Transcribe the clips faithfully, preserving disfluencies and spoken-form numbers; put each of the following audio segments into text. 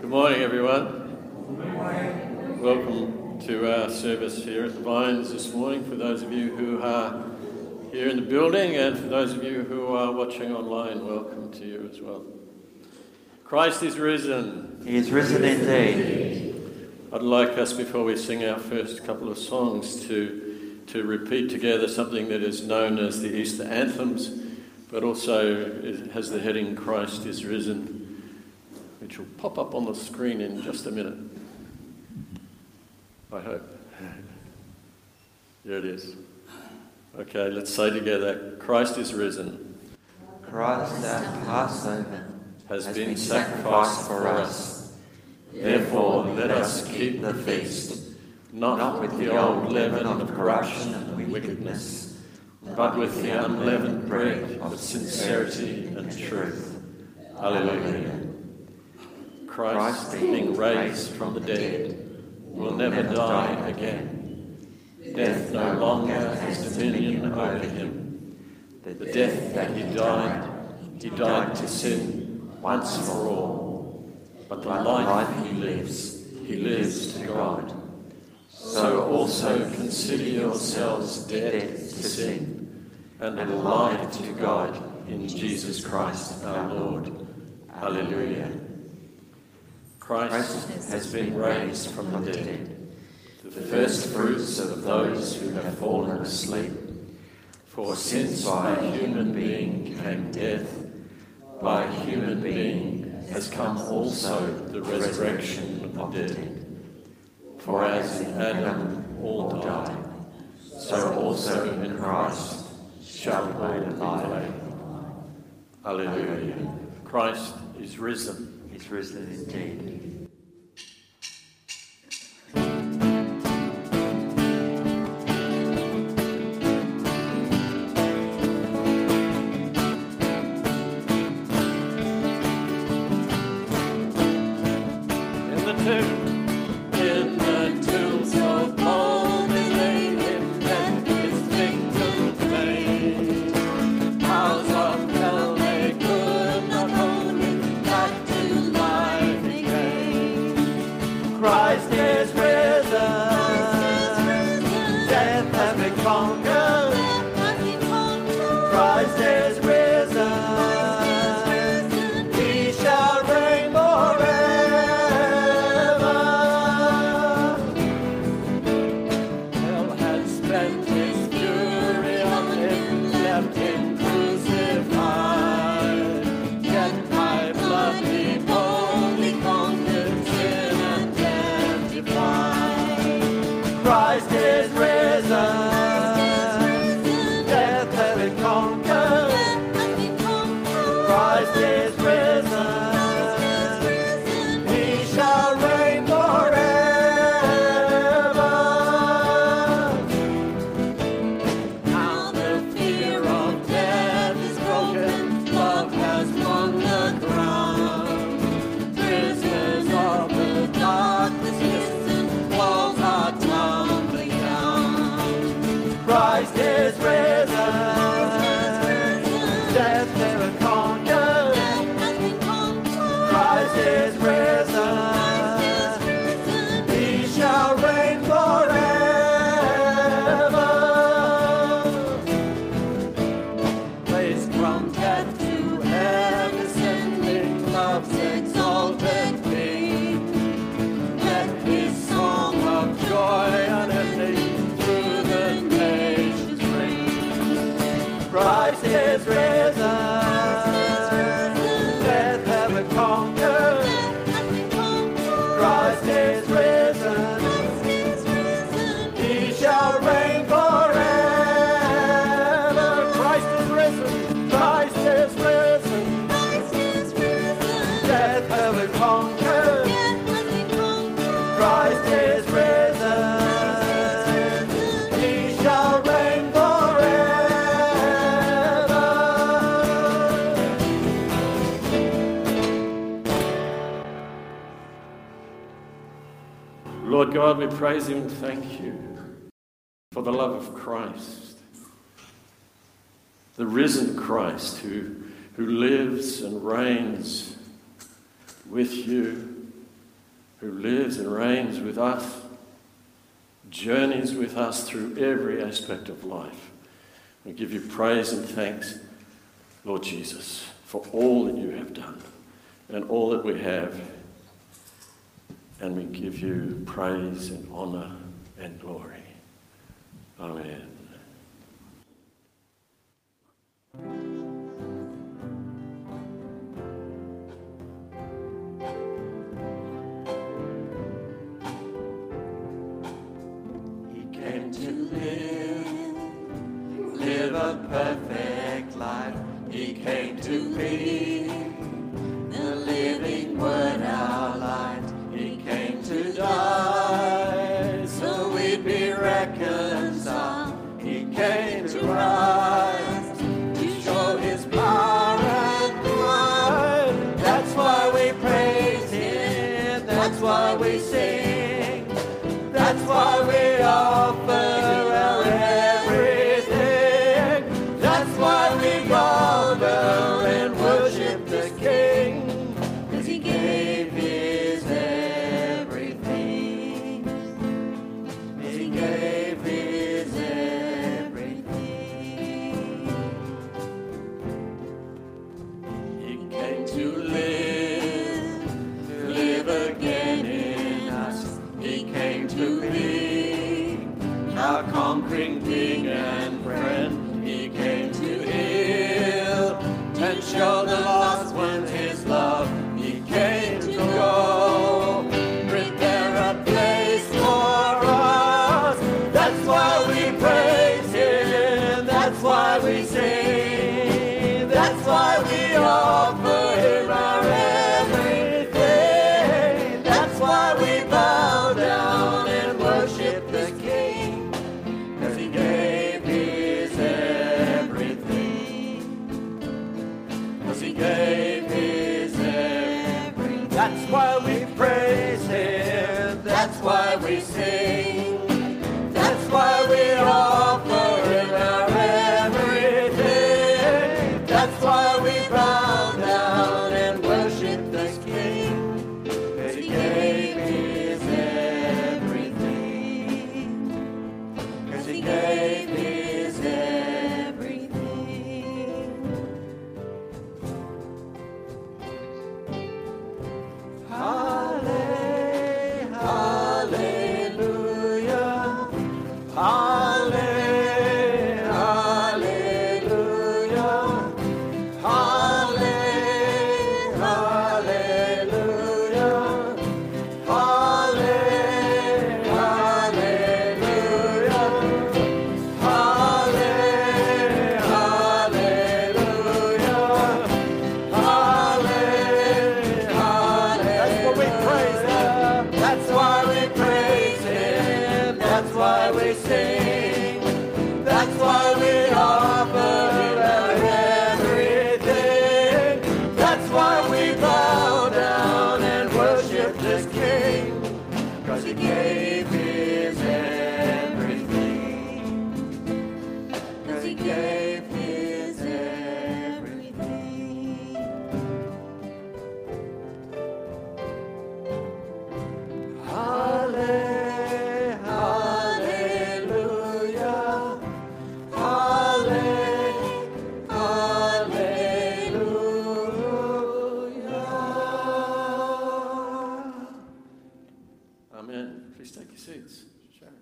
Good morning, everyone. Good morning. Welcome to our service here at the Vines this morning, for those of you who are here in the building, and for those of you who are watching online, welcome to you as well. Christ is risen. He is risen indeed. I'd like us, before we sing our first couple of songs, to, to repeat together something that is known as the Easter anthems, but also it has the heading, Christ is risen, which will pop up on the screen in just a minute. I hope. Here it is. Okay, let's say together, Christ is risen. Christ our Passover has, has been, been sacrificed sacrificed for us. Therefore, let us keep the feast, not, not with the old leaven of corruption and wickedness, but with the unleavened bread of sincerity and truth. Alleluia. Christ, being raised from the dead, will never die again. Death no longer has dominion over him. The death that he died, he died to sin once for all. But the life he lives, he lives to God. So also consider yourselves dead to sin and alive to God in Jesus Christ our Lord. Alleluia. Christ has been raised from the dead, the first fruits of those who have fallen asleep. For since by a human being came death, by a human being has come also the resurrection of the dead. For as in Adam all died, so also in Christ shall all be alive. Alleluia. Christ is risen. He is risen indeed. Lord God, we praise you and thank you for the love of Christ, the risen Christ who, who lives and reigns with you who lives and reigns with us, journeys with us through every aspect of life. We give you praise and thanks, Lord Jesus, for all that you have done and all that we have. And we give you praise and honour and glory. Amen. He came to live, live a perfect life. He came to be the living word, our light. He came to die so we'd be reconciled. He came to rise to show his power and might. That's why we praise him. That's why we sing. That's why we offer our everything. That's why we gather and worship the King. 'Cause he gave his everything. He gave his everything. He came to live, to live again in us. He came to be our conquering King and friend. He came to heal and show the lost ones his love. He came to go, prepare a place for us. That's why we praise him. That's why we sing. That's why we offer him our everything. That's why we bow down and worship the King. 'Cause he gave his everything. 'Cause he gave his everything. That's why we praise him. That's why we sing. That's why we offer him our everything. That's why we bow down and worship the King. 'Cause he gave his everything. 'Cause he gave his everything. Halle- Hallelujah. Halle- Hallelujah. Halle- Hallelujah. Halle- Hallelujah. Halle- Hallelujah. Halle- Halle- That's what we praise him. That's why we praise him. That's why we sing. That's why we offer our everything. That's why we bow down and worship this King. 'Cause he gave his everything. 'Cause he gave his everything. Halle- Hallelujah. Halle- Hallelujah. Amen. Please take your seats. Sharon.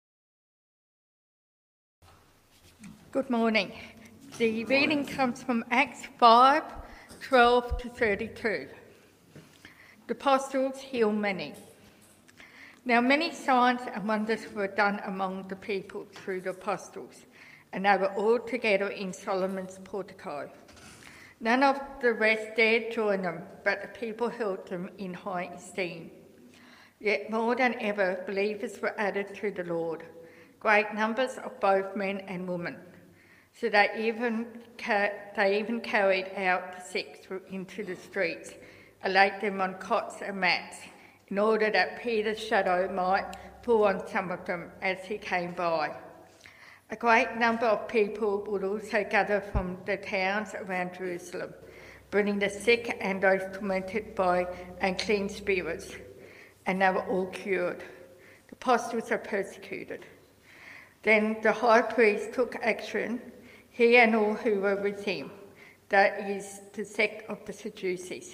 Good morning. The reading comes from Acts five, twelve to thirty-two. The apostles heal many. Now many signs and wonders were done among the people through the apostles, and they were all together in Solomon's portico. None of the rest dared join them, but the people held them in high esteem. Yet more than ever, believers were added to the Lord, great numbers of both men and women. So they even, ca- they even carried out the sick into the streets and laid them on cots and mats, in order that Peter's shadow might fall on some of them as he came by. A great number of people would also gather from the towns around Jerusalem, bringing the sick and those tormented by unclean spirits, and they were all cured. The apostles are persecuted. Then the high priest took action, he and all who were with him, that is, the sect of the Sadducees,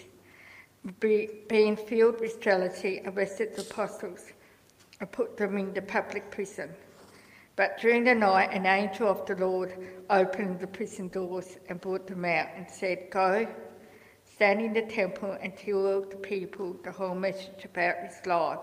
Be, being filled with jealousy, arrested the apostles and put them in the public prison. But during the night, an angel of the Lord opened the prison doors and brought them out and said, "Go, stand in the temple and tell the people the whole message about his life."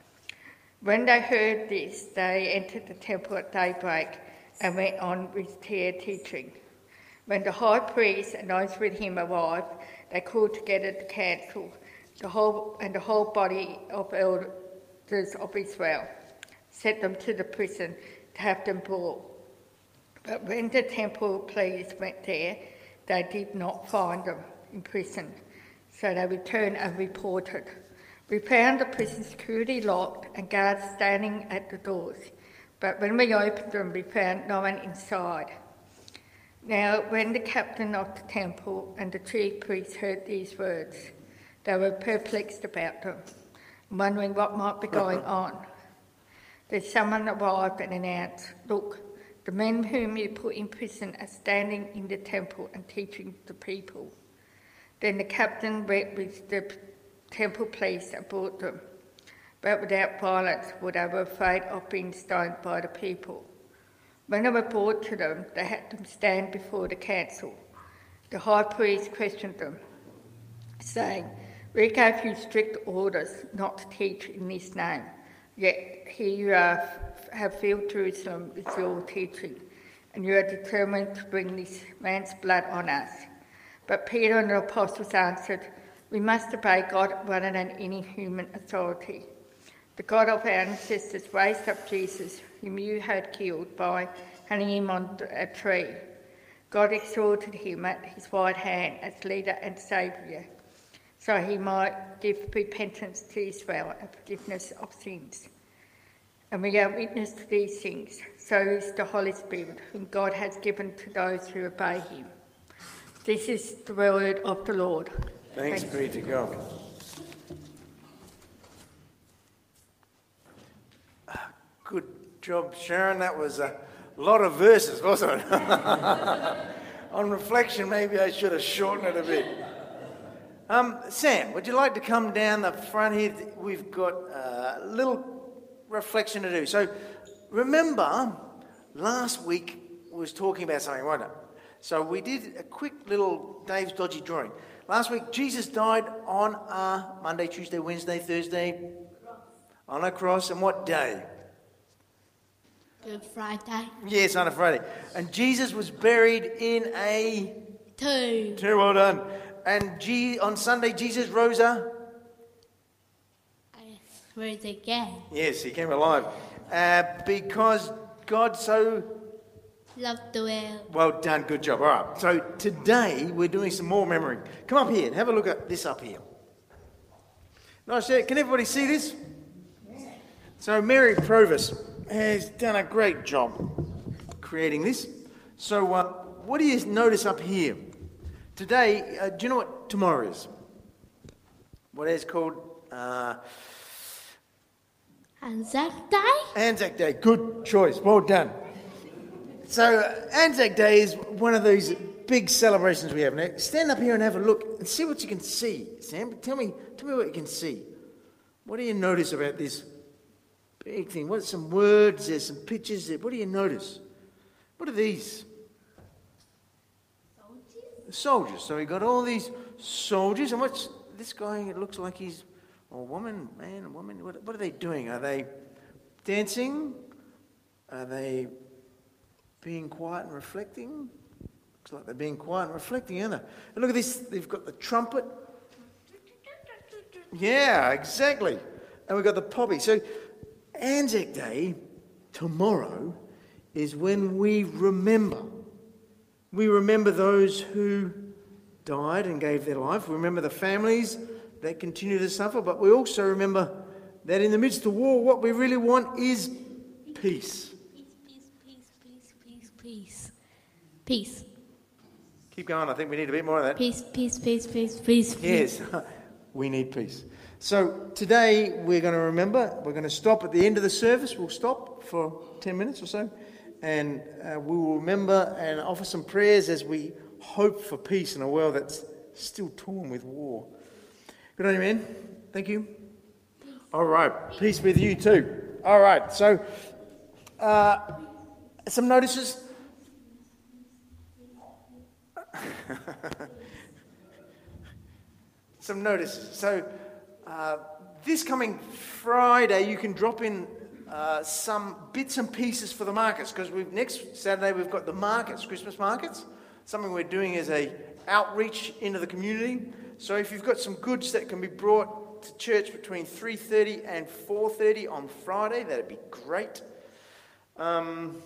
When they heard this, they entered the temple at daybreak and went on with their teaching. When the high priest and those with him arrived, they called together the council the whole, and the whole body of elders of Israel, sent them to the prison to have them brought. But when the temple police went there, they did not find them imprisoned, so they returned and reported. "We found the prison security locked and guards standing at the doors, but when we opened them, we found no one inside." Now, when the captain of the temple and the chief priests heard these words, they were perplexed about them, wondering what might be going on. Then someone arrived and announced, "Look, the men whom you put in prison are standing in the temple and teaching the people." Then the captain went with the temple police and brought them, but without violence, for they were afraid of being stoned by the people. When they were brought to them, they had them stand before the council. The high priest questioned them, saying, "We gave you strict orders not to teach in this name, yet here you are, have filled Jerusalem with your teaching, and you are determined to bring this man's blood on us." But Peter and the apostles answered, "We must obey God rather than any human authority. The God of our ancestors raised up Jesus, whom you had killed by hanging him on a tree. God exalted him at his right hand as leader and saviour, so he might give repentance to Israel and forgiveness of sins. And we are witness to these things. So is the Holy Spirit, whom God has given to those who obey him." This is the word of the Lord. Thanks, Thanks be to God. Good job, Sharon. That was a lot of verses, wasn't it? On reflection, maybe I should have shortened it a bit. Um, Sam, would you like to come down the front here? We've got a little reflection to do. So remember, last week we was talking about something, wasn't it? So we did a quick little Dave's Dodgy drawing. Last week, Jesus died on a Monday, Tuesday, Wednesday, Thursday, on a cross. And what day? Good Friday. Yes, on a Friday. And Jesus was buried in a Tomb. Tomb, well done. And G- on Sunday, Jesus rose up. Rose again. Yes, he came alive. Uh, because God so loved the world. Well done, good job. All right, so today we're doing some more memory. Come up here and have a look at this up here. Nice, yeah. Can everybody see this? So Mary Provis has done a great job creating this. So uh, what do you notice up here? Today, uh, do you know what tomorrow is? What is called? Uh, Anzac Day? Anzac Day, good choice, well done. So uh, Anzac Day is one of those big celebrations we have. Now, stand up here and have a look and see what you can see. Sam, tell me, tell me what you can see. What do you notice about this big thing? What's some words? There's some pictures there. What do you notice? What are these? Soldiers. Soldiers. So we got all these soldiers, and what's this guy? It looks like he's a woman, man, a woman. What, what are they doing? Are they dancing? Are they being quiet and reflecting? Looks like they're being quiet and reflecting, aren't they? And look at this. They've got the trumpet. Yeah, exactly. And we've got the poppy. So Anzac Day, tomorrow, is when we remember. We remember those who died and gave their life. We remember the families that continue to suffer. But we also remember that in the midst of war, what we really want is peace. Peace, peace, peace, peace, peace. Peace. Keep going. I think we need a bit more of that. Peace, peace, peace, peace, peace. Yes. we need peace. So today we're going to remember, we're going to stop at the end of the service. We'll stop for ten minutes or so, and uh, we will remember and offer some prayers as we hope for peace in a world that's still torn with war. Good on you, man. Thank you. All right. Peace with you too. All right. So, uh, some notices. some notices. So, uh, this coming Friday, you can drop in uh, some bits and pieces for the markets, because we've next Saturday we've got the markets, Christmas markets. Something we're doing is a outreach into the community. So if you've got some goods that can be brought to church between three thirty and four thirty on Friday, that'd be great. Um,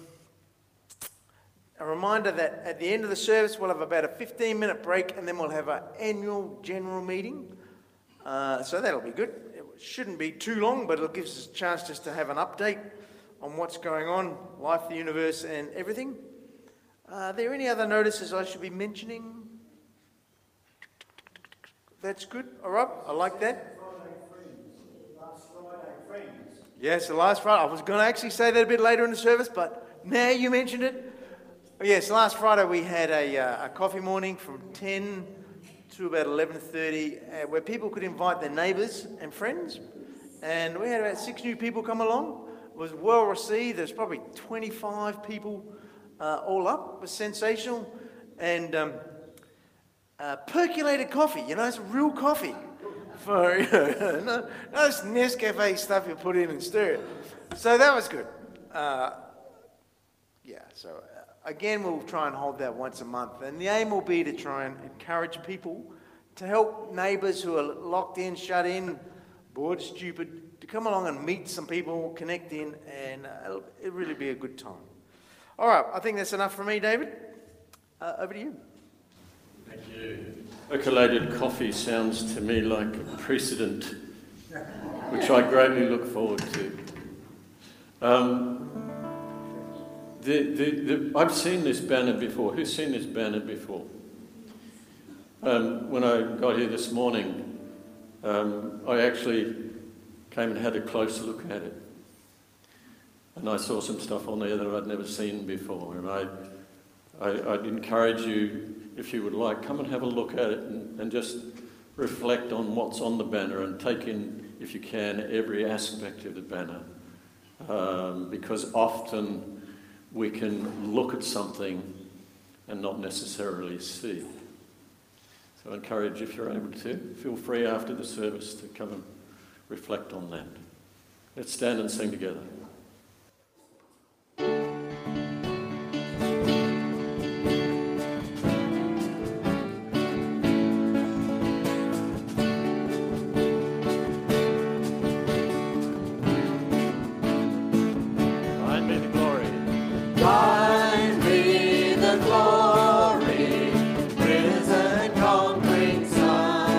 a reminder that at the end of the service we'll have about a fifteen minute break, and then we'll have our annual general meeting. Uh, so that'll be good. It shouldn't be too long, but it'll give us a chance just to have an update on what's going on, life, the universe, and everything. Uh, are there any other notices I should be mentioning? That's good. All right. I like that. Yes, the last Friday. I was going to actually say that a bit later in the service, but now you mentioned it. Yes, last Friday we had a, uh, a coffee morning from ten to about eleven thirty, uh, where people could invite their neighbours and friends. And we had about six new people come along. It was well received. There's probably twenty-five people uh, all up. It was sensational. And um, uh, percolated coffee, you know, it's real coffee. For, you know, no, no this Nescafe stuff you put in and stir it. So that was good. Uh, yeah, so uh, again, we'll try and hold that once a month. And the aim will be to try and encourage people to help neighbours who are locked in, shut in, bored, stupid, to come along and meet some people, connect in, and uh, it'll, it'll really be a good time. All right, I think that's enough for me, David. Uh, over to you. Thank you. Percolated coffee sounds to me like a precedent, which I greatly look forward to. Um, the, the, the, I've seen this banner before. Who's seen this banner before? Um, when I got here this morning, um, I actually came and had a close look at it. And I saw some stuff on there that I'd never seen before. And I, I, I'd encourage you, if you would like, come and have a look at it and, and just reflect on what's on the banner and take in, if you can, every aspect of the banner. Um, because often we can look at something and not necessarily see. So I encourage, if you're able to, feel free after the service to come and reflect on that. Let's stand and sing together.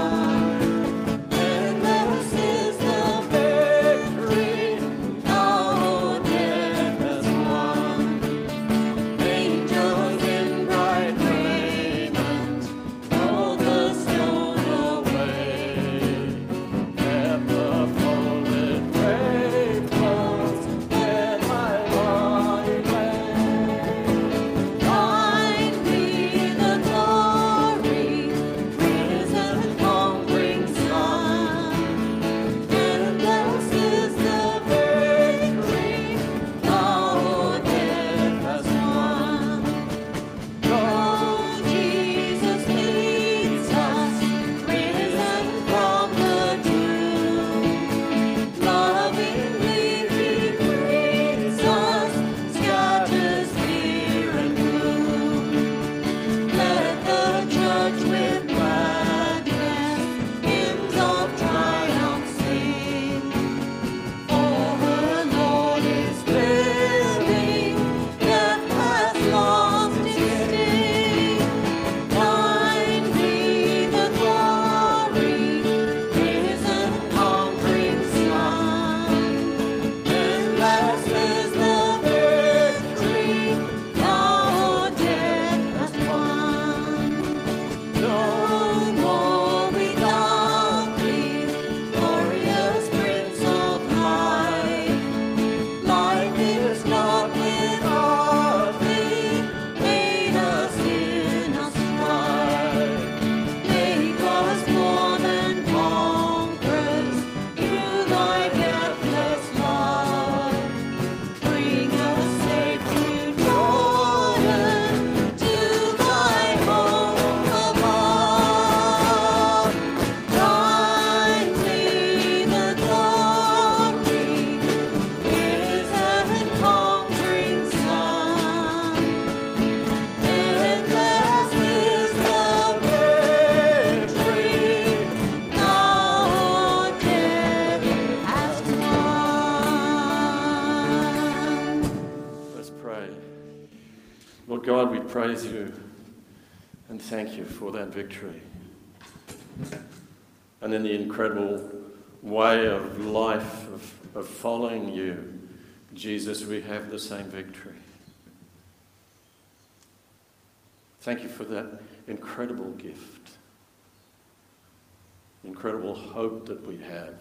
Oh God, we praise you and thank you for that victory. And in the incredible way of life, of, of following you, Jesus, we have the same victory. Thank you for that incredible gift, incredible hope that we have.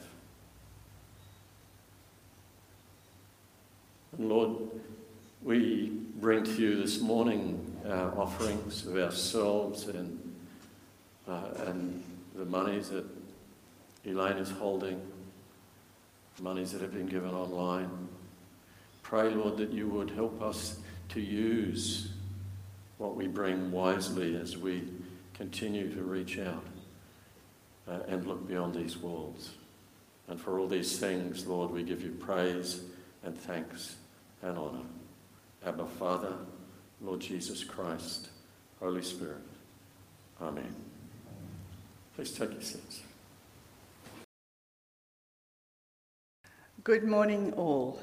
And Lord, we bring to you this morning our offerings of ourselves and, uh, and the monies that Elaine is holding, monies that have been given online. Pray, Lord, that you would help us to use what we bring wisely as we continue to reach out uh, and look beyond these walls. And for all these things, Lord, we give you praise and thanks and honour. Abba, Father, Lord Jesus Christ, Holy Spirit. Amen. Please take your seats. Good morning, all.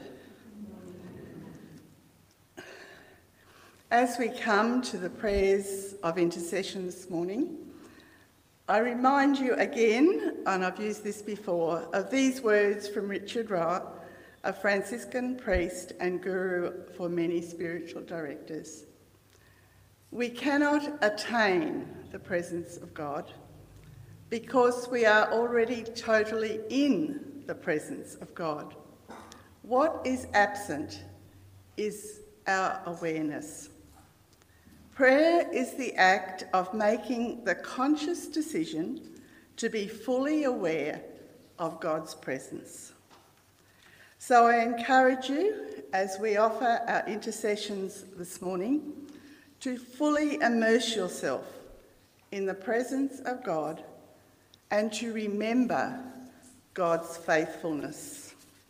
As we come to the prayers of intercession this morning, I remind you again, and I've used this before, of these words from Richard Rohr, a Franciscan priest and guru for many spiritual directors. We cannot attain the presence of God because we are already totally in the presence of God. What is absent is our awareness. Prayer is the act of making the conscious decision to be fully aware of God's presence. So I encourage you, as we offer our intercessions this morning, to fully immerse yourself in the presence of God and to remember God's faithfulness.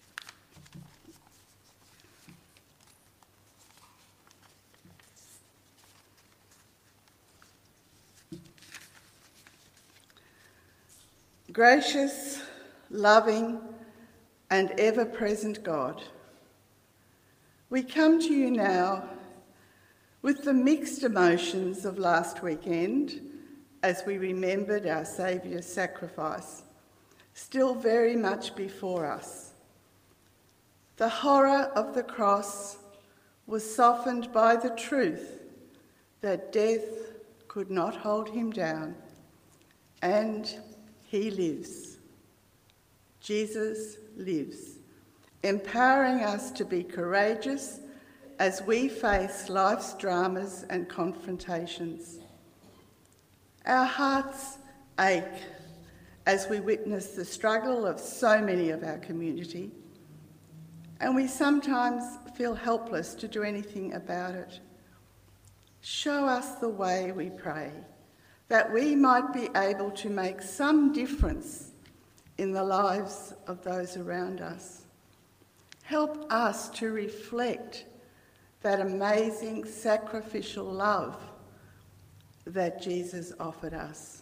Gracious, loving, and ever-present God, we come to you now with the mixed emotions of last weekend as we remembered our Saviour's sacrifice, still very much before us. The horror of the cross was softened by the truth that death could not hold him down, and he lives. Jesus lives, empowering us to be courageous as we face life's dramas and confrontations. Our hearts ache as we witness the struggle of so many of our community, and we sometimes feel helpless to do anything about it. Show us the way, we pray, that we might be able to make some difference in the lives of those around us. Help us to reflect that amazing sacrificial love that Jesus offered us.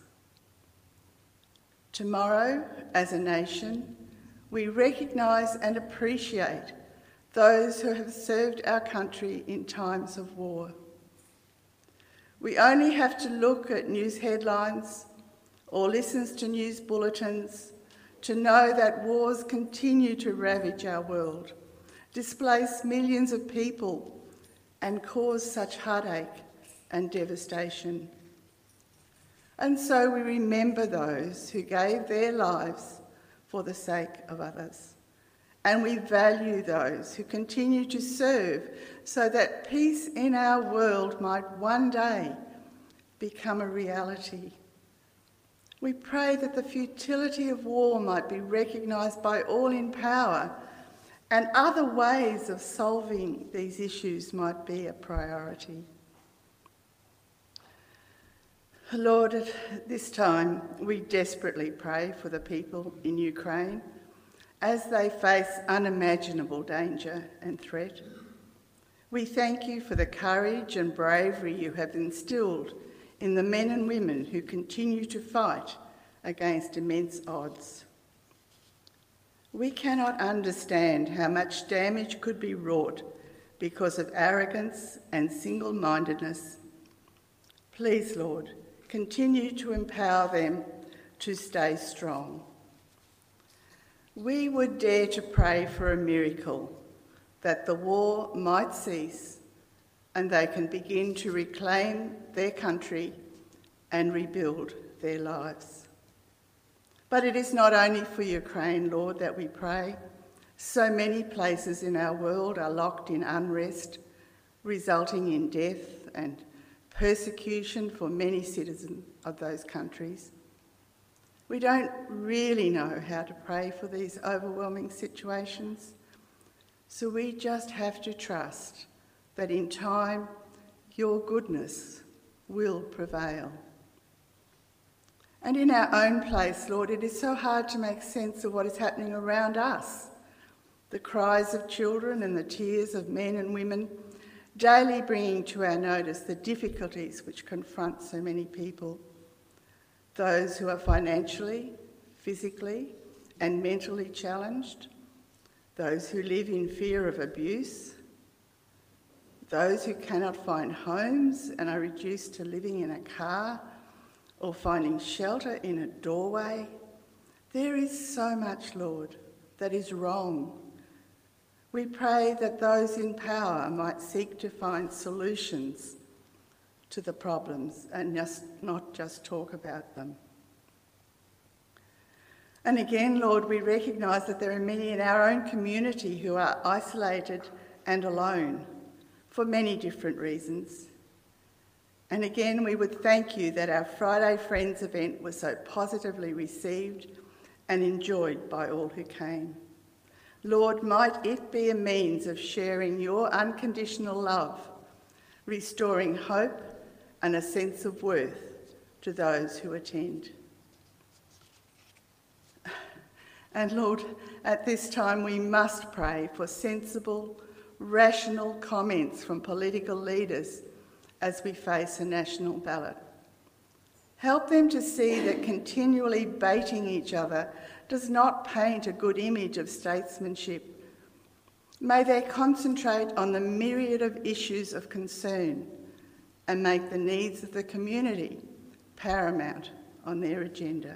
Tomorrow, as a nation, we recognise and appreciate those who have served our country in times of war. We only have to look at news headlines or listen to news bulletins to know that wars continue to ravage our world, displace millions of people, and cause such heartache and devastation. And so we remember those who gave their lives for the sake of others. And we value those who continue to serve so that peace in our world might one day become a reality. We pray that the futility of war might be recognised by all in power, and other ways of solving these issues might be a priority. Lord, at this time, we desperately pray for the people in Ukraine as they face unimaginable danger and threat. We thank you for the courage and bravery you have instilled in the men and women who continue to fight against immense odds. We cannot understand how much damage could be wrought because of arrogance and single-mindedness. Please, Lord, continue to empower them to stay strong. We would dare to pray for a miracle, that the war might cease and they can begin to reclaim their country and rebuild their lives. But it is not only for Ukraine, Lord, that we pray. So many places in our world are locked in unrest, resulting in death and persecution for many citizens of those countries. We don't really know how to pray for these overwhelming situations, so we just have to trust that in time your goodness will prevail. And in our own place, Lord, it is so hard to make sense of what is happening around us. The cries of children and the tears of men and women, daily bringing to our notice the difficulties which confront so many people. Those who are financially, physically, and mentally challenged. Those who live in fear of abuse. Those who cannot find homes and are reduced to living in a car or finding shelter in a doorway. There is so much, Lord, that is wrong. We pray that those in power might seek to find solutions to the problems and just not just talk about them. And again, Lord, we recognise that there are many in our own community who are isolated and alone for many different reasons. And again, we would thank you that our Friday Friends event was so positively received and enjoyed by all who came. Lord, might it be a means of sharing your unconditional love, restoring hope and a sense of worth to those who attend. And Lord, at this time we must pray for sensible, rational comments from political leaders as we face a national ballot. Help them to see that continually baiting each other does not paint a good image of statesmanship. May they concentrate on the myriad of issues of concern and make the needs of the community paramount on their agenda.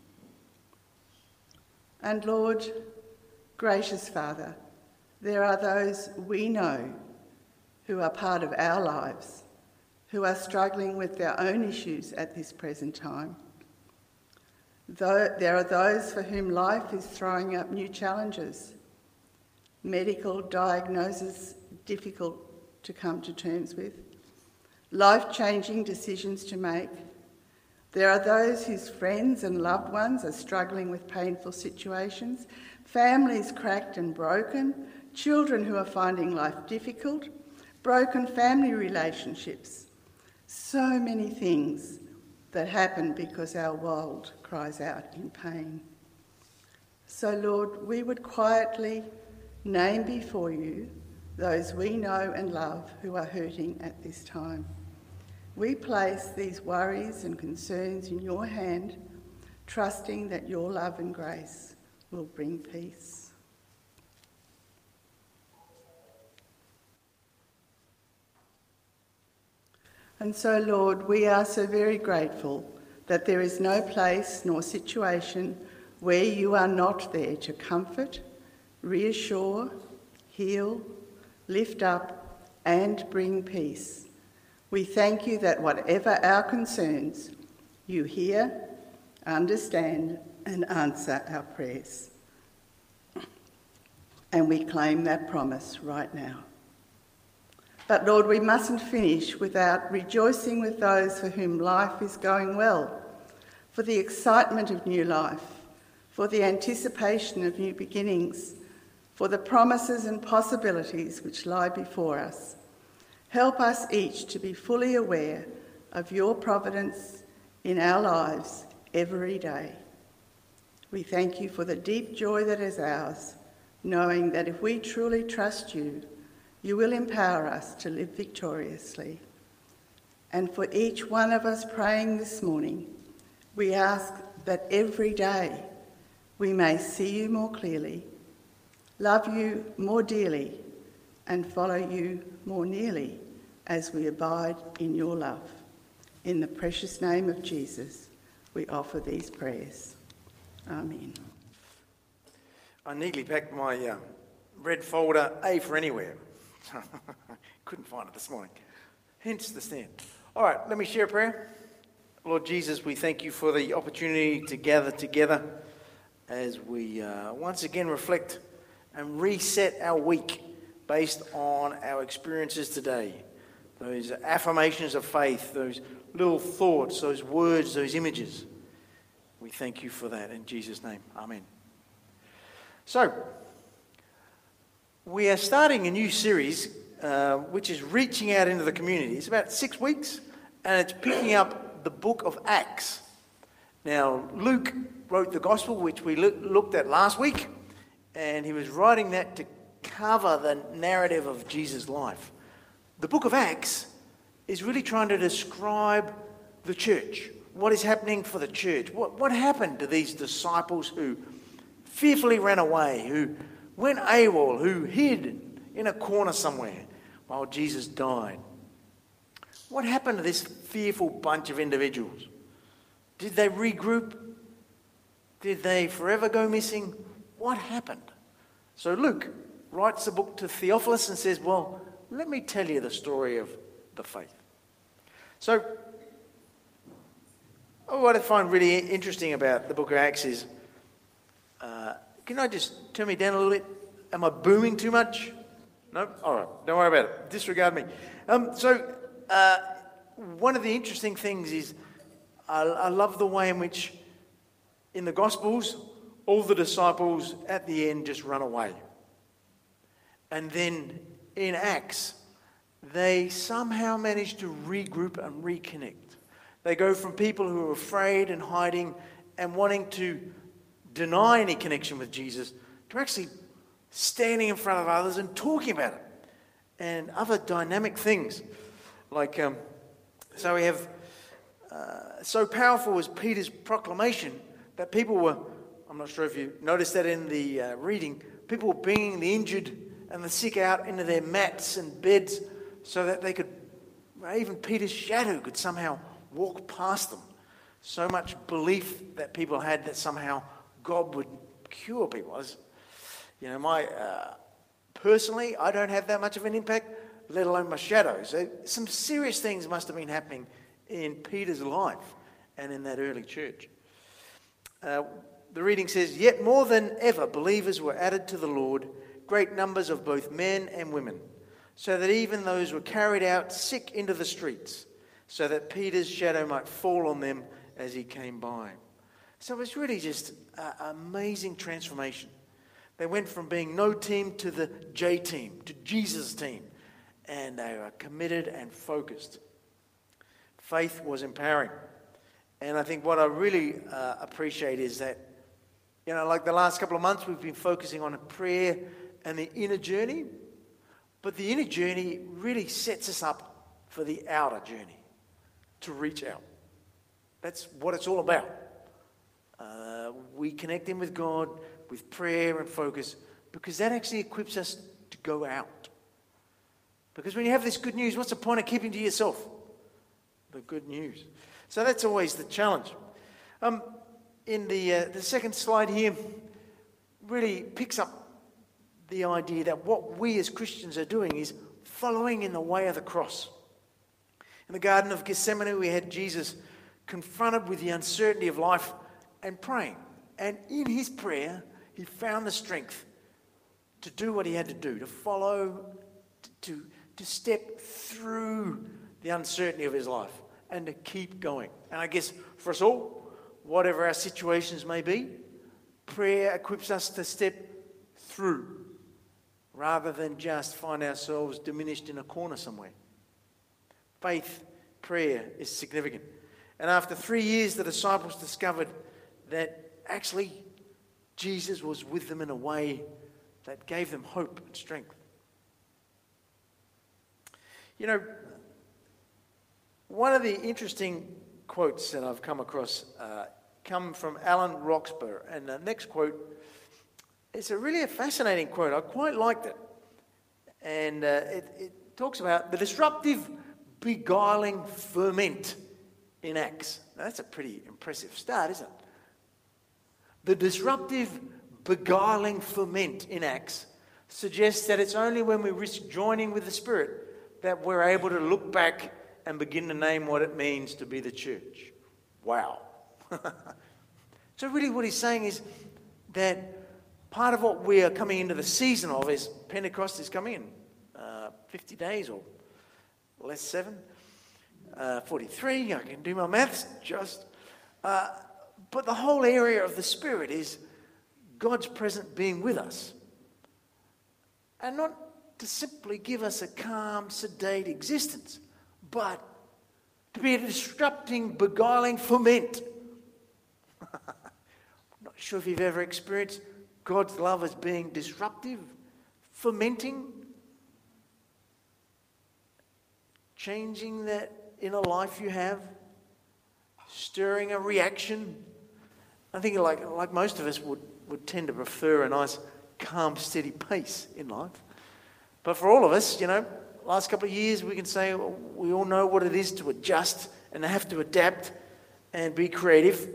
And Lord, gracious Father, there are those we know who are part of our lives, who are struggling with their own issues at this present time. Though there are those for whom life is throwing up new challenges, medical diagnoses difficult to come to terms with, life-changing decisions to make. There are those whose friends and loved ones are struggling with painful situations, families cracked and broken, children who are finding life difficult, broken family relationships. So many things that happen because our world cries out in pain. So, Lord, we would quietly name before you those we know and love who are hurting at this time. We place these worries and concerns in your hand, trusting that your love and grace will bring peace. And so, Lord, we are so very grateful that there is no place nor situation where you are not there to comfort, reassure, heal, lift up, and bring peace. We thank you that whatever our concerns, you hear, understand, and answer our prayers. And we claim that promise right now. But Lord, we mustn't finish without rejoicing with those for whom life is going well, for the excitement of new life, for the anticipation of new beginnings, for the promises and possibilities which lie before us. Help us each to be fully aware of your providence in our lives every day. We thank you for the deep joy that is ours, knowing that if we truly trust you, you will empower us to live victoriously. And for each one of us praying this morning, we ask that every day we may see you more clearly, love you more dearly, and follow you more nearly as we abide in your love. In the precious name of Jesus, we offer these prayers. Amen. I neatly packed my uh, red folder A for anywhere. Couldn't find it this morning. Hence the stand. All right, let me share a prayer. Lord Jesus, we thank you for the opportunity to gather together as we uh, once again reflect and reset our week based on our experiences today. Those affirmations of faith, those little thoughts, those words, those images. We thank you for that in Jesus' name. Amen. So, we are starting a new series uh, which is reaching out into the community. It's about six weeks and it's picking up the book of Acts. Now, Luke wrote the gospel, which we lo- looked at last week, and he was writing that to cover the narrative of Jesus' life. The book of Acts is really trying to describe the church, what is happening for the church, what, what happened to these disciples who fearfully ran away, who went AWOL, who hid in a corner somewhere while Jesus died. What happened to this fearful bunch of individuals? Did they regroup? Did they forever go missing? What happened? So Luke writes the book to Theophilus and says, well, let me tell you the story of the faith. So, what I find really interesting about the book of Acts is, uh, can I just turn me down a little bit? Am I booming too much? No? All right, don't worry about it. Disregard me. Um, so, uh, one of the interesting things is, I, I love the way in which, in the Gospels, all the disciples at the end just run away. And then in Acts, they somehow manage to regroup and reconnect. They go from people who are afraid and hiding and wanting to deny any connection with Jesus to actually standing in front of others and talking about it. And other dynamic things. Like, um, so we have, uh, so powerful was Peter's proclamation that people were, I'm not sure if you noticed that in the uh, reading, people were bringing the injured and the sick out into their mats and beds so that they could, even Peter's shadow could somehow walk past them. So much belief that people had that somehow God would cure people. As, you know, my uh, personally, I don't have that much of an impact, let alone my shadow. So some serious things must have been happening in Peter's life and in that early church. Uh, the reading says, yet more than ever believers were added to the Lord, great numbers of both men and women, so that even those were carried out sick into the streets, so that Peter's shadow might fall on them as he came by. So it's really just an amazing transformation. They went from being no team to the J team, to Jesus' team, and they were committed and focused. Faith was empowering. And I think what I really uh, appreciate is that, you know, like the last couple of months, we've been focusing on prayer and the inner journey, but the inner journey really sets us up for the outer journey, to reach out. That's what it's all about. Uh, we connect in with God with prayer and focus because that actually equips us to go out. Because when you have this good news, what's the point of keeping to yourself? The good news. So that's always the challenge. Um, in the uh, the second slide here, really picks up the idea that what we as Christians are doing is following in the way of the cross. In the Garden of Gethsemane, we had Jesus confronted with the uncertainty of life and praying. And in his prayer, he found the strength to do what he had to do, to follow, to, to step through the uncertainty of his life and to keep going. And I guess for us all, whatever our situations may be, prayer equips us to step through rather than just find ourselves diminished in a corner somewhere. Faith, prayer is significant. And after three years, the disciples discovered that actually Jesus was with them in a way that gave them hope and strength. You know, one of the interesting quotes that I've come across uh, come from Alan Roxburgh. And the next quote, it's a really a fascinating quote. I quite liked it. And uh, it, it talks about the disruptive, beguiling ferment in Acts. Now, that's a pretty impressive start, isn't it? The disruptive, beguiling ferment in Acts suggests that it's only when we risk joining with the Spirit that we're able to look back and begin to name what it means to be the church. Wow. So really what he's saying is that part of what we are coming into the season of is Pentecost is coming in uh, fifty days or less seven, uh, forty-three, I can do my maths just. Uh, but the whole area of the Spirit is God's present being with us. And not to simply give us a calm, sedate existence, but to be a disrupting, beguiling ferment. I'm not sure if you've ever experienced God's love as being disruptive, fermenting, changing that inner life you have, stirring a reaction. I think like, like most of us would, would tend to prefer a nice, calm, steady pace in life. But for all of us, you know, last couple of years we can say we all know what it is to adjust and have to adapt and be creative.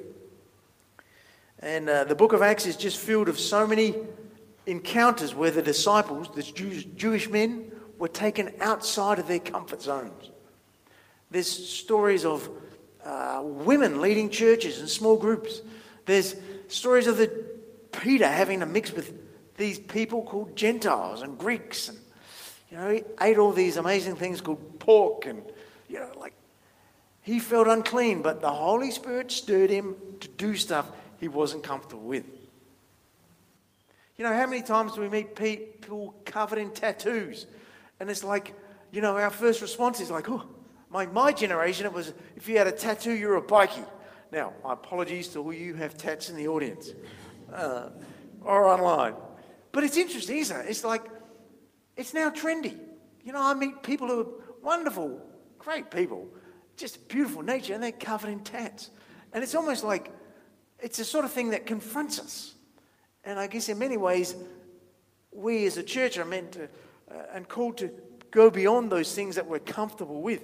And uh, the book of Acts is just filled of so many encounters where the disciples, the Jewish, Jewish men, were taken outside of their comfort zones. There's stories of uh, women leading churches and small groups. There's stories of the Peter having to mix with these people called Gentiles and Greeks, and you know, he ate all these amazing things called pork, and you know, like he felt unclean, but the Holy Spirit stirred him to do stuff he wasn't comfortable with. You know, how many times do we meet people covered in tattoos? And it's like, you know, our first response is like, oh, my, my generation, it was, if you had a tattoo, you're a bikie. Now, my apologies to all you who have tats in the audience uh, or online. But it's interesting, isn't it? It's like, it's now trendy. You know, I meet people who are wonderful, great people, just beautiful nature, and they're covered in tats. And it's almost like, it's the sort of thing that confronts us. And I guess in many ways, we as a church are meant to uh, and called to go beyond those things that we're comfortable with.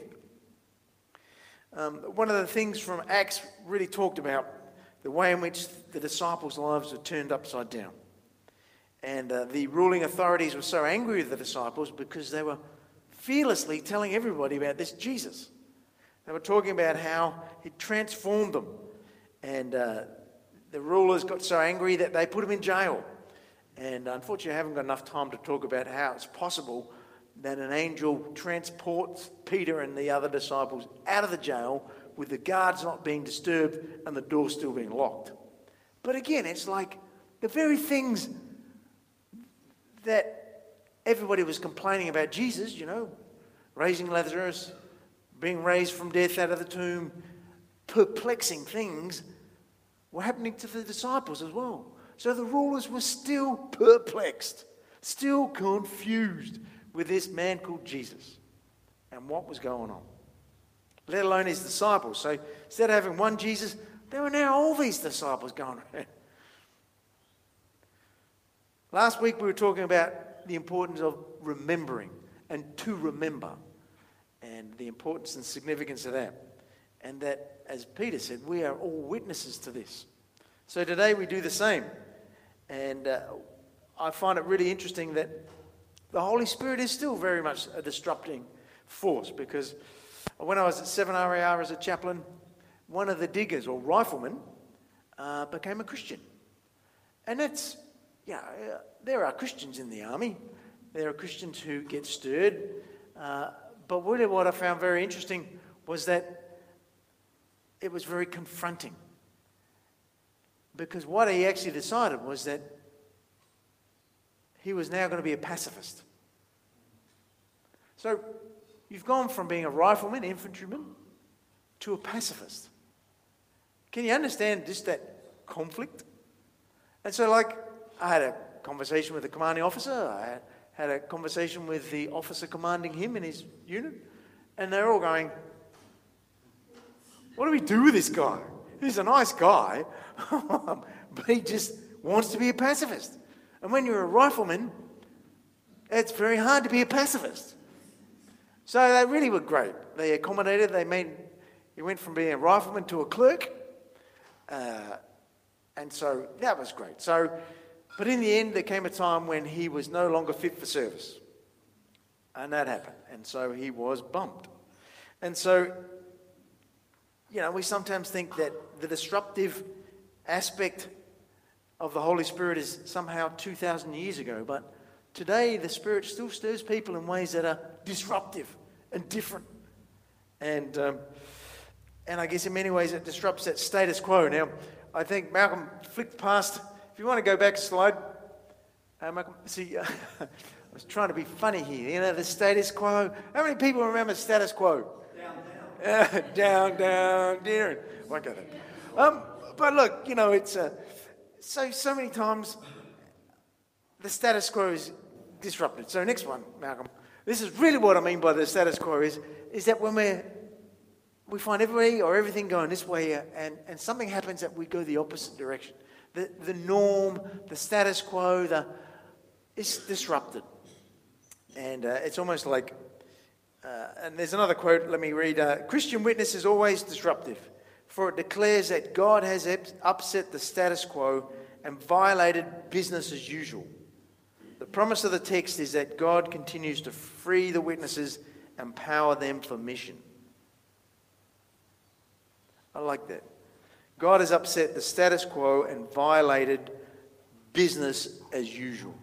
Um, one of the things from Acts really talked about the way in which the disciples' lives were turned upside down. And uh, the ruling authorities were so angry with the disciples because they were fearlessly telling everybody about this Jesus. They were talking about how he transformed them. And uh, the rulers got so angry that they put him in jail. And unfortunately, I haven't got enough time to talk about how it's possible that an angel transports Peter and the other disciples out of the jail with the guards not being disturbed and the door still being locked. But again, it's like the very things that everybody was complaining about Jesus, you know, raising Lazarus, being raised from death out of the tomb, perplexing things were happening to the disciples as well. So the rulers were still perplexed, still confused with this man called Jesus and what was going on, let alone his disciples. So instead of having one Jesus, there were now all these disciples going around. Last week we were talking about the importance of remembering and to remember, and the importance and significance of that. And that, as Peter said, we are all witnesses to this. So today we do the same. And uh, I find it really interesting that the Holy Spirit is still very much a disrupting force, because when I was at seven R A R as a chaplain, one of the diggers or riflemen uh, became a Christian. And that's, you know, uh, there are Christians in the army. There are Christians who get stirred. Uh, but really what I found very interesting was that it was very confronting. Because what he actually decided was that he was now going to be a pacifist. So you've gone from being a rifleman, infantryman, to a pacifist. Can you understand just that conflict? And so, like, I had a conversation with the commanding officer. I had, had a conversation with the officer commanding him in his unit. And they're all going, what do we do with this guy? He's a nice guy, but he just wants to be a pacifist. And when you're a rifleman, It's very hard to be a pacifist. So they really were great. They accommodated. They made. He went from being a rifleman to a clerk, uh, and so that was great. So, but in the end, there came a time when he was no longer fit for service, and that happened. And so he was bumped. And so, you know, we sometimes think that the disruptive aspect of the Holy Spirit is somehow two thousand years ago, but today the Spirit still stirs people in ways that are disruptive and different. And um, and I guess in many ways it disrupts that status quo. Now, I think Malcolm flicked past, if you want to go back a slide, uh, Malcolm, see, uh, I was trying to be funny here, you know, the status quo. How many people remember status quo? Down, down. Uh, down, down, down. Won't go there. Um, but look, you know, it's uh, so, so many times the status quo is disrupted. So next one, Malcolm. This is really what I mean by the status quo is, is that when we're, we find everybody or everything going this way and, and something happens that we go the opposite direction. The, the norm, the status quo, the, it's disrupted. And uh, it's almost like, uh, and there's another quote, let me read. Uh, Christian witness is always disruptive, for it declares that God has upset the status quo and violated business as usual. The promise of the text is that God continues to free the witnesses and empower them for mission. I like that. God has upset the status quo and violated business as usual.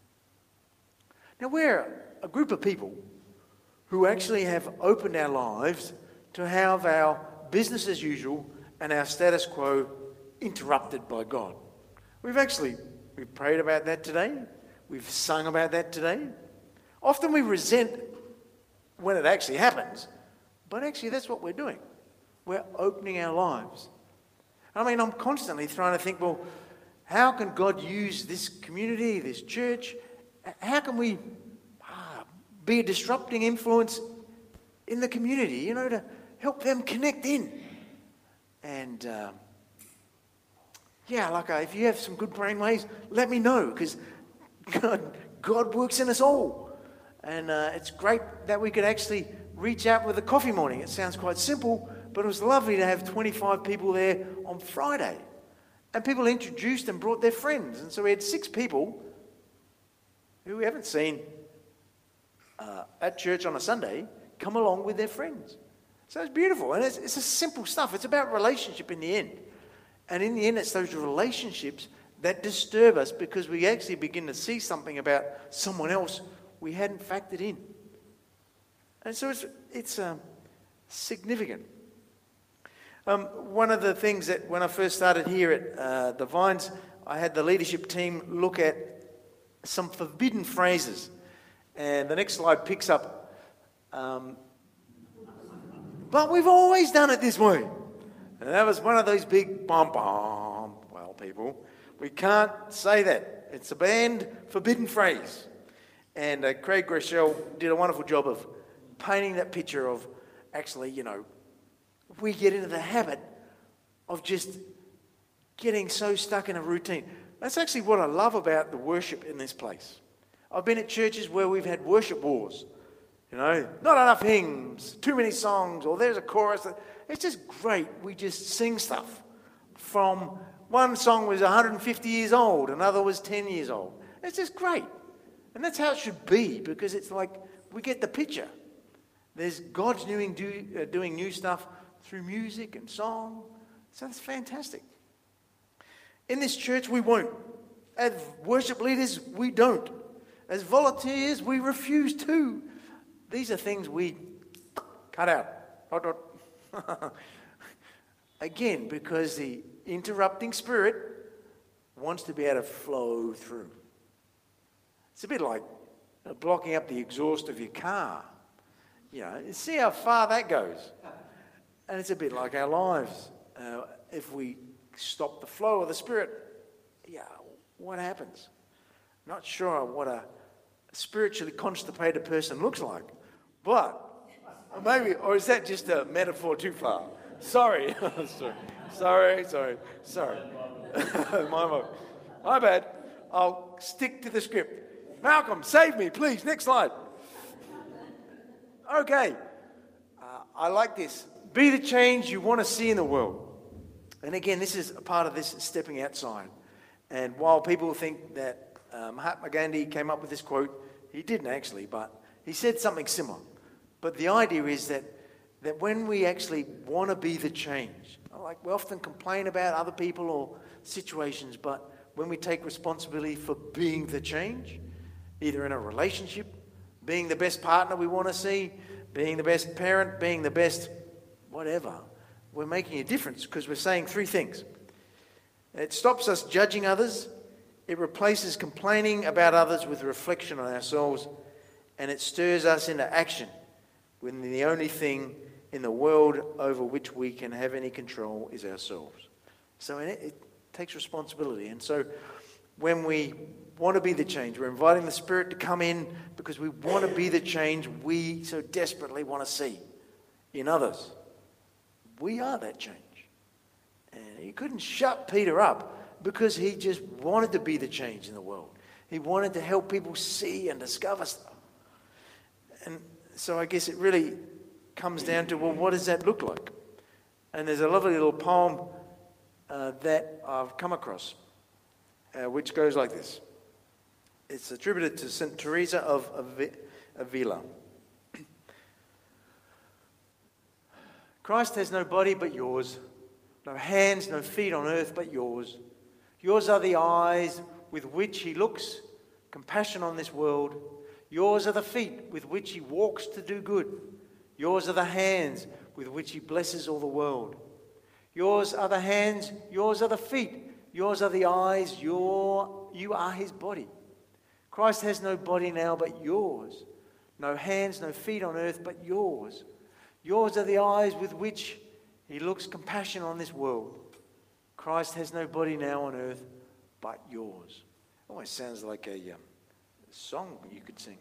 Now we're a group of people who actually have opened our lives to have our business as usual and our status quo interrupted by God. We've actually, we've prayed about that today. We've sung about that today. Often we resent when it actually happens, but actually that's what we're doing. We're opening our lives. I mean, I'm constantly trying to think, well, how can God use this community, this church? How can we ah, be a disrupting influence in the community, you know, to help them connect in? And um, yeah, like uh, if you have some good brainwaves, let me know, because God, God works in us all. And uh, it's great that we could actually reach out with a coffee morning. It sounds quite simple, but it was lovely to have twenty-five people there on Friday. And people introduced and brought their friends. And so we had six people who we haven't seen uh, at church on a Sunday come along with their friends. So it's beautiful. And it's, it's a simple stuff. It's about relationship in the end. And in the end, it's those relationships that disturb us because we actually begin to see something about someone else we hadn't factored in. And so it's, it's um, significant. Um, one of the things that when I first started here at uh, the Vines, I had the leadership team look at some forbidden phrases. And the next slide picks up, um, but we've always done it this way. And that was one of those big bom bom. Well, people, we can't say that. It's a banned, forbidden phrase. And uh, Craig Groeschel did a wonderful job of painting that picture of actually, you know, we get into the habit of just getting so stuck in a routine. That's actually what I love about the worship in this place. I've been at churches where we've had worship wars. You know, not enough hymns, too many songs, or there's a chorus. It's just great. We just sing stuff. From one song was one hundred fifty years old, another was ten years old. It's just great. And that's how it should be, because it's like we get the picture. There's God's doing, do, uh, doing new stuff through music and song. So that's fantastic. In this church, we won't. As worship leaders, we don't. As volunteers, we refuse to. These are things we cut out. Again, because the interrupting spirit wants to be able to flow through. It's a bit like blocking up the exhaust of your car. You know, see how far that goes. And it's a bit like our lives. Uh, if we stop the flow of the Spirit, yeah, what happens? Not sure what a spiritually constipated person looks like. But, or maybe, or is that just a metaphor too far? Sorry. sorry, sorry, sorry. my, my, my bad. I'll stick to the script. Malcolm, save me, please. Next slide. Okay. Uh, I like this. Be the change you want to see in the world. And again, this is a part of this stepping outside. And while people think that uh, Mahatma Gandhi came up with this quote, he didn't actually, but he said something similar. But the idea is that, that when we actually want to be the change, like we often complain about other people or situations, but when we take responsibility for being the change, either in a relationship, being the best partner we want to see, being the best parent, being the best whatever, we're making a difference because we're saying three things. It stops us judging others, it replaces complaining about others with reflection on ourselves, and it stirs us into action when the only thing in the world over which we can have any control is ourselves. So it, it takes responsibility. And so when we want to be the change, we're inviting the Spirit to come in because we want to be the change we so desperately want to see in others. We are that change. And he couldn't shut Peter up because he just wanted to be the change in the world. He wanted to help people see and discover stuff. And so I guess it really comes down to, well, what does that look like? And there's a lovely little poem uh, that I've come across, uh, which goes like this. It's attributed to Saint Teresa of Avila. Christ has no body but yours, no hands, no feet on earth but yours. Yours are the eyes with which he looks, compassion on this world. Yours are the feet with which he walks to do good. Yours are the hands with which he blesses all the world. Yours are the hands, yours are the feet, yours are the eyes, your, you are his body. Christ has no body now but yours, no hands, no feet on earth but yours. Yours are the eyes with which he looks compassion on this world. Christ has no body now on earth but yours. Almost sounds like a um, song you could sing.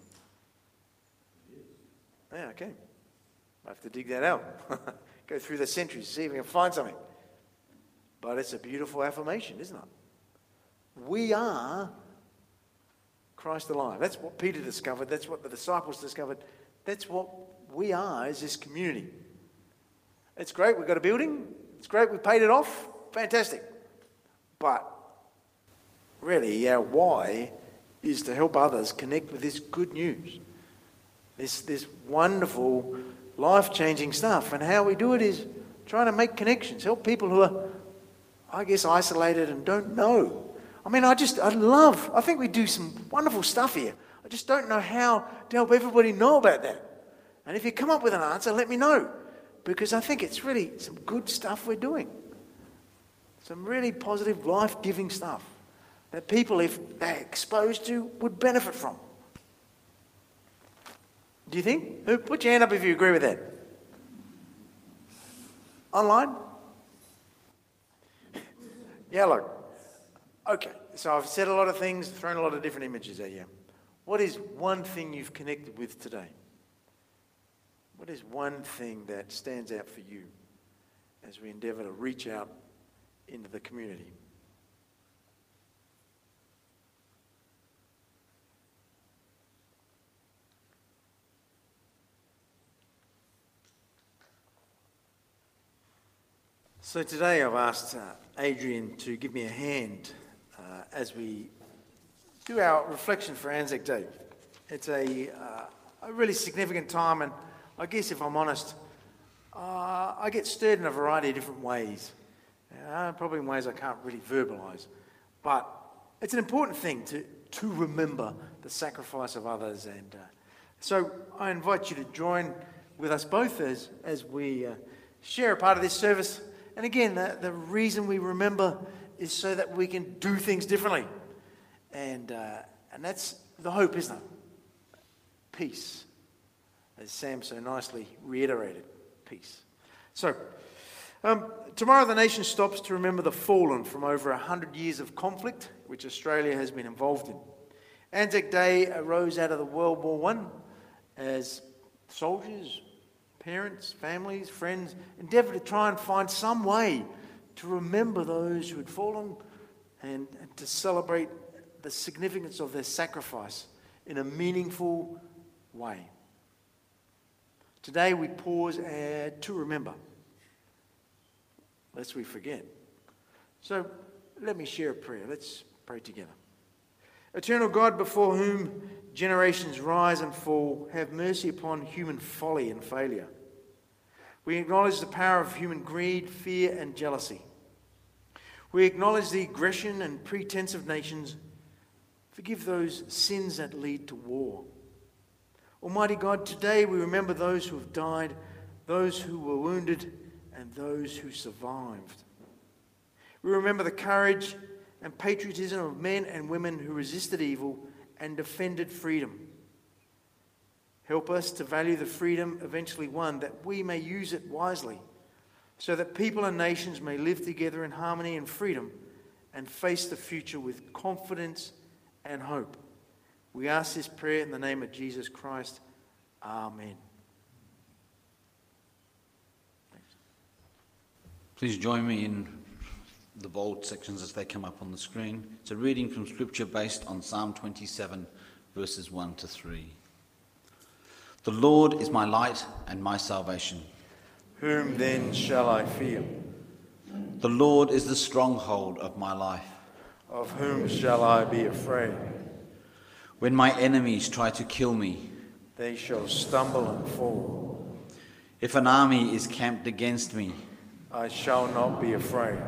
Yeah, okay. I have to dig that out. Go through the centuries, see if we can find something. But it's a beautiful affirmation, isn't it? We are Christ alive. That's what Peter discovered. That's what the disciples discovered. That's what we are as this community. It's great we've got a building. It's great we paid it off. Fantastic. But really our why is to help others connect with this good news. This, this wonderful, life-changing stuff. And how we do it is trying to make connections. Help people who are, I guess, isolated and don't know. I mean, I just, I love, I think we do some wonderful stuff here. I just don't know how to help everybody know about that. And if you come up with an answer, let me know. Because I think it's really some good stuff we're doing. Some really positive, life-giving stuff that people, if they're exposed to, would benefit from. Do you think? Who, put your hand up if you agree with that. Online? Yellow. Okay, so I've said a lot of things, thrown a lot of different images at you. What is one thing you've connected with today? What is one thing that stands out for you as we endeavour to reach out into the community? So today I've asked uh, Adrian to give me a hand uh, as we do our reflection for Anzac Day. It's a, uh, a really significant time, and I guess if I'm honest, uh, I get stirred in a variety of different ways, uh, probably in ways I can't really verbalise. But it's an important thing to, to remember the sacrifice of others, and uh, so I invite you to join with us both as, as we uh, share a part of this service. And again, the, the reason we remember is so that we can do things differently. And uh, and that's the hope, isn't it? Peace. As Sam so nicely reiterated, peace. So, um, tomorrow the nation stops to remember the fallen from over a hundred years of conflict, which Australia has been involved in. Anzac Day arose out of the World War One as soldiers, parents, families, friends endeavoured to try and find some way to remember those who had fallen and, and to celebrate the significance of their sacrifice in a meaningful way. Today we pause uh, to remember, lest we forget. So let me share a prayer. Let's pray together. Eternal God, before whom generations rise and fall, have mercy upon human folly and failure. We acknowledge the power of human greed, fear, and jealousy. We acknowledge the aggression and pretense of nations. Forgive those sins that lead to war. Almighty God, today we remember those who have died, those who were wounded, and those who survived. We remember the courage and patriotism of men and women who resisted evil and defended freedom. Help us to value the freedom eventually won, that we may use it wisely, so that people and nations may live together in harmony and freedom and face the future with confidence and hope. We ask this prayer in the name of Jesus Christ. Amen. Please join me in the bold sections as they come up on the screen. It's a reading from Scripture based on Psalm twenty-seven, verses one to three. The Lord is my light and my salvation. Whom then shall I fear? The Lord is the stronghold of my life. Of whom shall I be afraid? When my enemies try to kill me, they shall stumble and fall. If an army is camped against me, I shall not be afraid.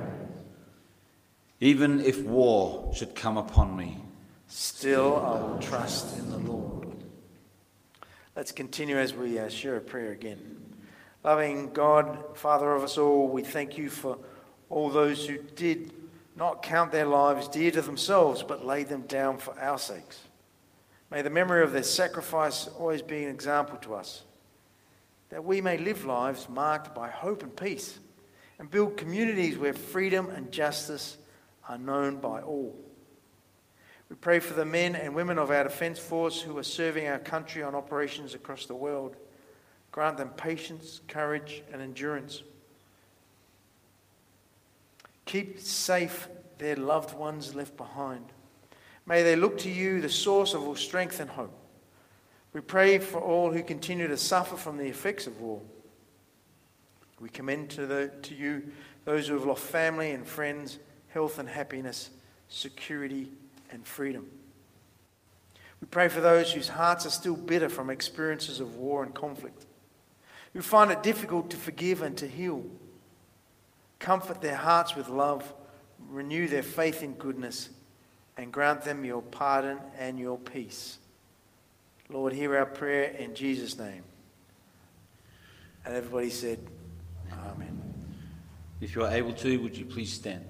Even if war should come upon me, still I will trust in the Lord. Let's continue as we uh, share a prayer again. Loving God, Father of us all, we thank you for all those who did not count their lives dear to themselves, but laid them down for our sakes. May the memory of their sacrifice always be an example to us, that we may live lives marked by hope and peace, and build communities where freedom and justice are known by all. We pray for the men and women of our Defence Force who are serving our country on operations across the world. Grant them patience, courage, and endurance. Keep safe their loved ones left behind. May they look to you, the source of all strength and hope. We pray for all who continue to suffer from the effects of war. We commend to, the, to you those who have lost family and friends, health and happiness, security and freedom. We pray for those whose hearts are still bitter from experiences of war and conflict, who find it difficult to forgive and to heal. Comfort their hearts with love, renew their faith in goodness, and grant them your pardon and your peace. Lord, hear our prayer in Jesus' name. And everybody said, Amen. If you are able to, would you please stand?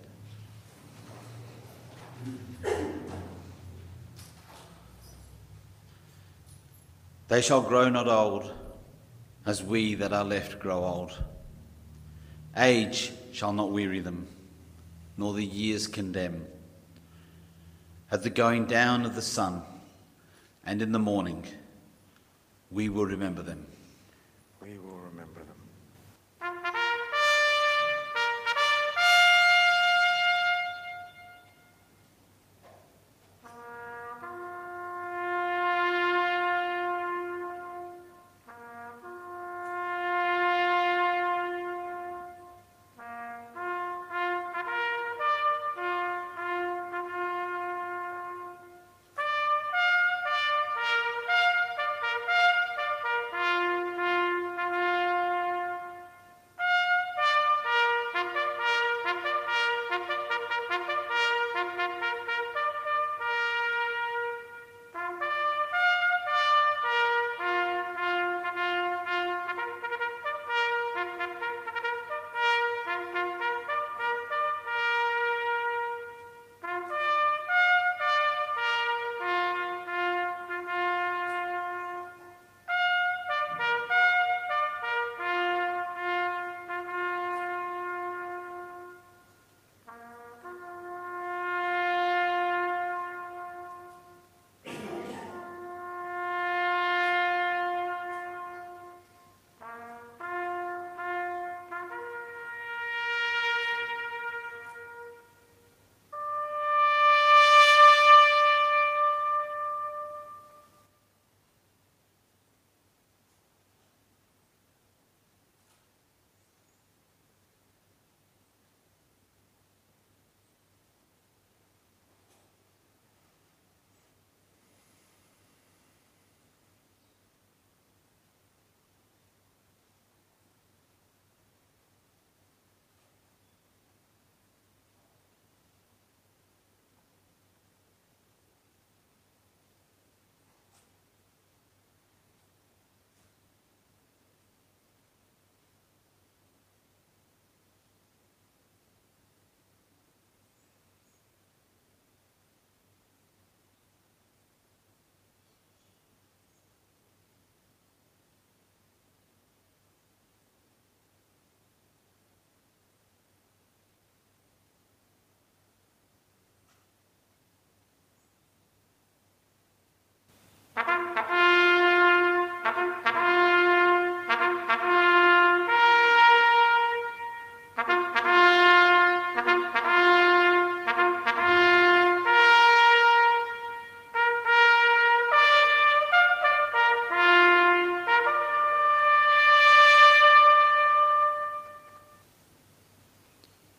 They shall grow not old, as we that are left grow old. Age shall not weary them, nor the years condemn. At the going down of the sun, and in the morning, we will remember them. We will remember them.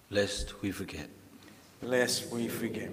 lest we forget. Lest we forget.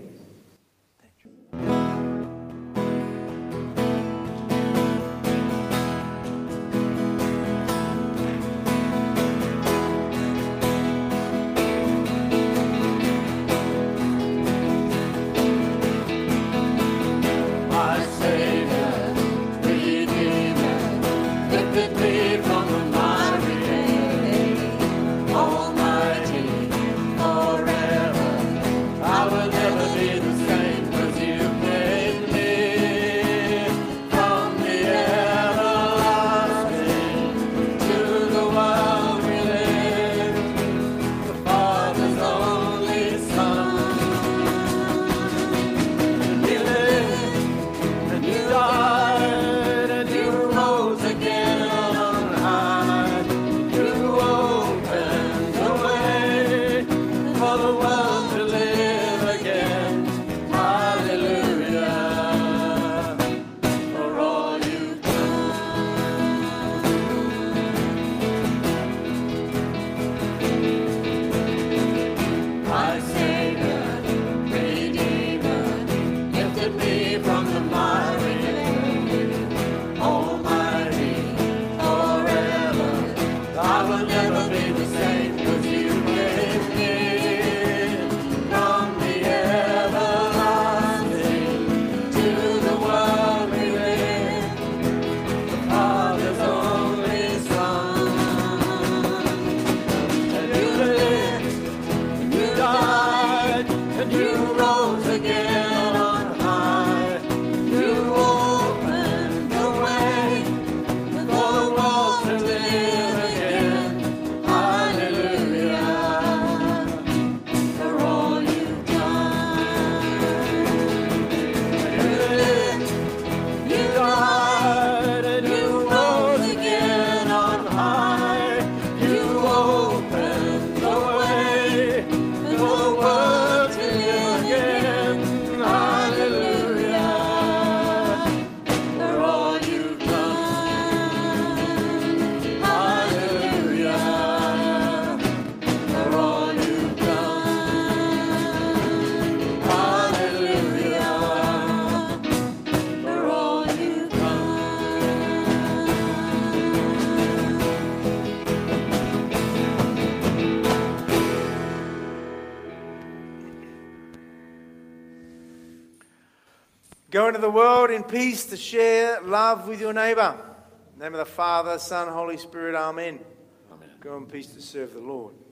Go into the world in peace to share love with your neighbour. In the name of the Father, Son, Holy Spirit, Amen. Amen. Go in peace to serve the Lord.